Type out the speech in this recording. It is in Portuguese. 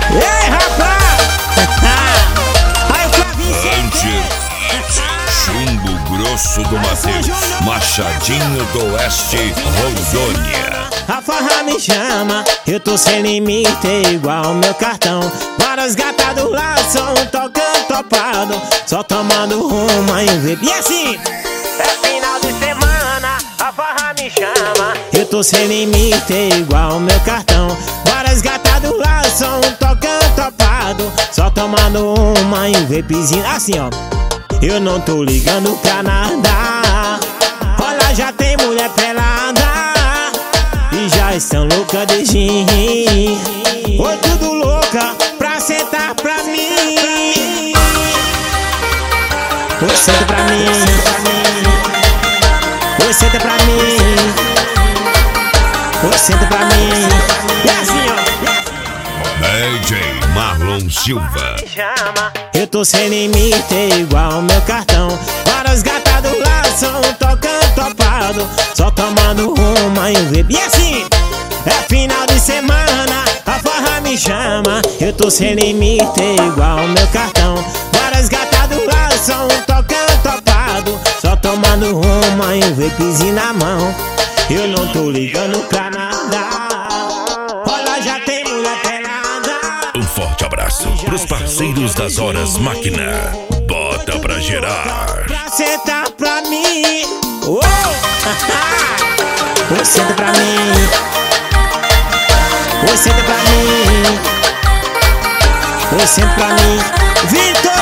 Ei, rapaz! Aí o Flavinho Chumbo Grosso do Mateus, Machadinho do Oeste, Rondônia. A farra me chama, eu tô sem limite, igual meu cartão. Várias gatas do lado, são tocando topado, só tomando uma e um vape. E assim, é final de semana, a farra me chama, eu tô sem limite, igual meu cartão. Várias gatas do lado, são tocando topado, só tomando uma e um vapezinho. Assim, ó, eu não tô ligando pra nada. Olha, já tem mulher pelada e já estão louca de gin. Oi, tudo louca pra sentar pra mim. Oi, senta pra mim. Oi, senta pra mim. Oi, senta pra mim. E assim, ó, DJ Marlon Silva. eu tô sem limite, igual meu cartão. Várias gatas do lado, são tocando topado, só tomando uma e um vape. E assim, é final de semana, a farra me chama, eu tô sem limite, igual meu cartão. Várias gatas do lado, são tocando topado, só tomando uma e um vapezinho na mão. Eu não tô ligando pra nada. Olha, já tem mulher pelada. Um forte abraço pros parceiros das Horas Máquina. Bota pra gerar. Pra sentar pra mim. Oh! Oi, senta pra mim. Oi, senta pra mim. Oi, senta pra mim. Vitor!